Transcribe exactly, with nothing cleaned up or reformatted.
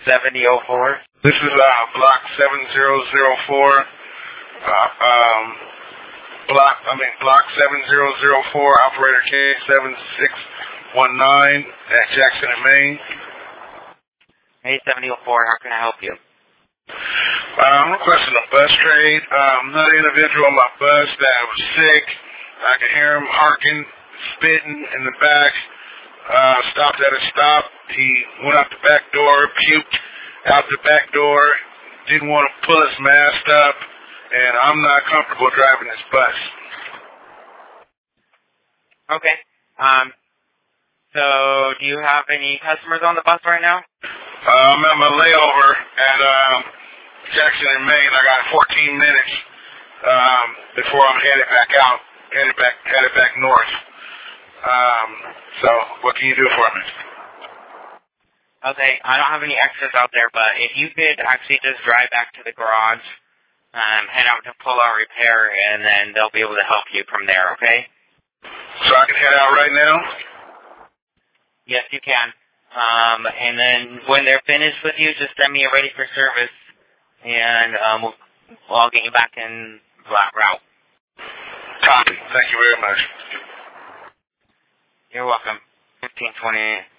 seven oh four. This is uh, block seven zero zero four. Uh, um, block, I mean, block seven zero zero four, operator K seven six one nine at Jackson and Maine. Hey, seven oh four, how can I help you? Uh, I'm requesting a bus trade. Um, another individual on my bus that was sick. I could hear him harking, spitting in the back. Uh, stopped at a stop. He went out the back door, puked out the back door. Didn't want to pull his mask up, and I'm not comfortable driving this bus. Okay. Um. So, do you have any customers on the bus right now? Uh, I'm at my layover at um, Jackson and Maine. I got fourteen minutes um, before I'm headed back out, headed back, headed back north. Um, so, what can you do for me? Okay, I don't have any extras out there, but if you could actually just drive back to the garage, um, head out to Pull Out Repair, and then they'll be able to help you from there, okay? So I can head out right now? Yes, you can. Um, and then when they're finished with you, just send me a ready for service, and um, we'll, I'll get you back in that route. Copy. Thank you very much. You're welcome. fifteen twenty-eight.